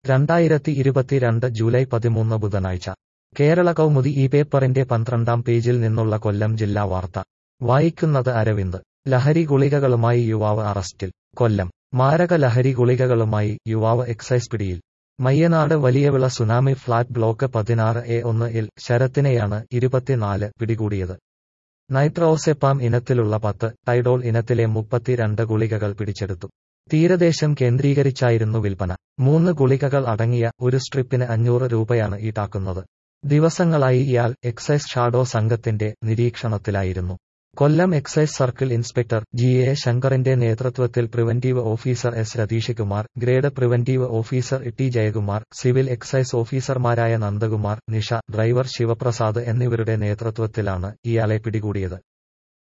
2022 July 13 ബുധനാഴ്ച കേരള കൗമുദി ഈ പേപ്പറിന്റെ 12-ാം പേജിൽ നിന്നുള്ള കൊല്ലം ജില്ലാ വാർത്ത വായിക്കുന്നത് അരവിന്ദ്. ലഹരി ഗുളികകളുമായി യുവാവ് അറസ്റ്റിൽ. കൊല്ലം. മാരക ലഹരി ഗുളികകളുമായി യുവാവ് എക്സൈസ് പിടിയിൽ. Mayyanad Valiyavila tsunami flat block 16A1 ൽ ശരത്തിനെയാണ് 24 പിടികൂടിയത്. നൈട്രോസെപ്പാം ഇനത്തിലുള്ള 10, ടൈഡോൾ ഇനത്തിലെ 32 ഗുളികകൾ പിടിച്ചെടുത്തു. തീരദേശം കേന്ദ്രീകരിച്ചായിരുന്നു വിൽപ്പന. 3 ഗുളികകൾ അടങ്ങിയ ഒരു സ്ട്രിപ്പിന് 500 രൂപയാണ് ഈടാക്കുന്നത്. ദിവസങ്ങളായി ഇയാൾ എക്സൈസ് ഷാഡോ സംഘത്തിന്റെ നിരീക്ഷണത്തിലായിരുന്നു. Kollam excise circle inspector GA ശങ്കറിന്റെ നേതൃത്വത്തിൽ preventive officer S Ratheeshkumar, grade preventive officer T Jayakumar, civil excise ഓഫീസർമാരായ നന്ദകുമാർ, നിഷ, ഡ്രൈവർ ശിവപ്രസാദ് എന്നിവരുടെ നേതൃത്വത്തിലാണ് ഇയാളെ പിടികൂടിയത്.